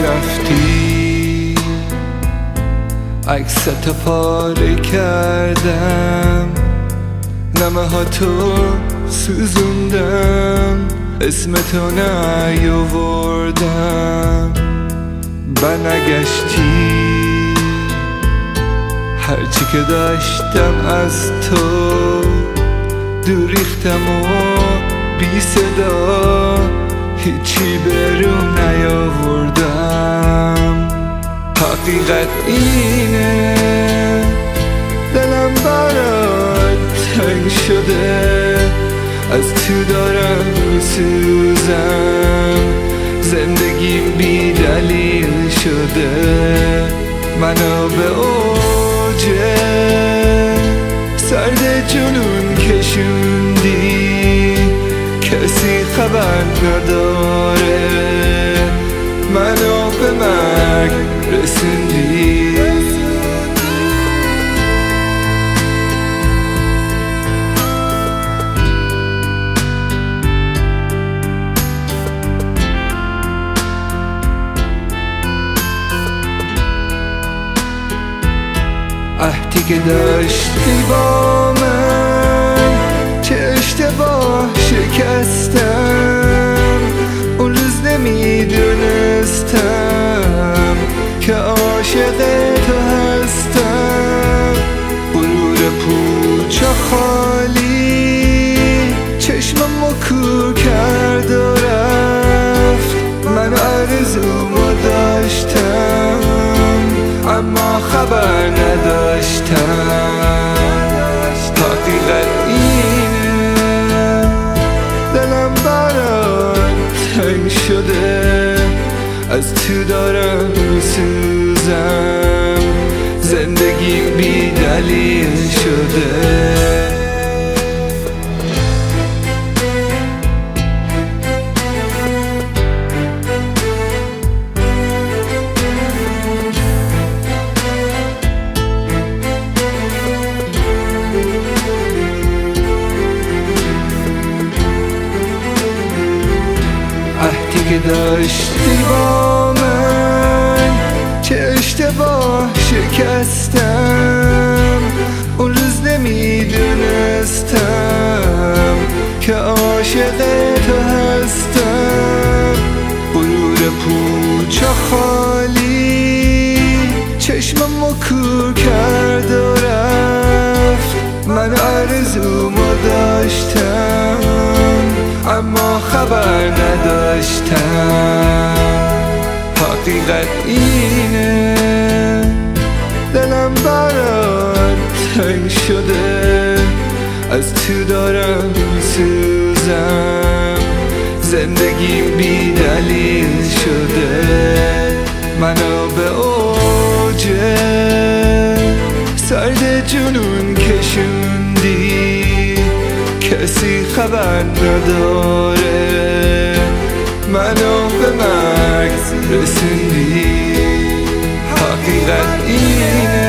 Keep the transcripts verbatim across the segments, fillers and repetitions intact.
رفتی عکستو پاره کردم، نمه ها تو سوزوندم، اسمتو نیاوردم. بنگشتی هرچی که داشتم از تو دور ریختم و بی صدا هیچی برون نیاوردم. حقیقت اینه دلم برات تنگ شده، از تو دارم میسوزم، زندگیم بی دلیل شده. منو به اوج سرد جنون کشوندی، کسی خبر نداره، منو به مرگ رسوندی. عهدی که داشتی با من چه اشتباه شکستم، اون روز نمیدونستم که عاشق تو هستم. غرور پوچ و خالی چشممو کور کرد و رفت، من آرزومو داشتم اما خبر نداشتم. حقیقت اینه دلم برات تنگ شده، از تو دارم میسوزم، زندگی بی دلیل شده. عهدی که داشتی با من چه اشتباه شکستم، اون روز نمیدونستم که عاشق تو هستم. غرور پوچ و خالی چشممو کور کرد و رفت، من آرزومو داشتم اما خبر نداشتم. حقیقت اینه دلم برات تنگ شده، از تو دارم میسوزم، زندگی بی دلیل شده. منو به اوج سرد جنون کشوندی، کسی خبر نداره، منو به مرگ رسوندی. حقیقت اینه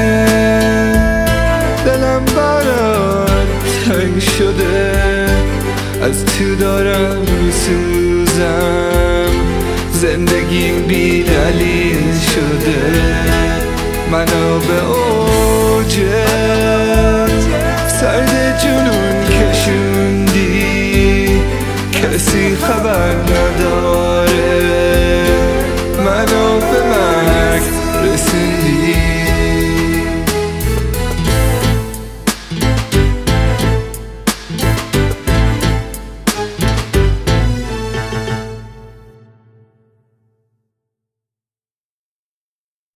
دلم برات تنگ شده، از تو دارم میسوزم، زندگی بی دلیل شده. منو به اوج سرد جنون کشوندی، کسی خبر نداره.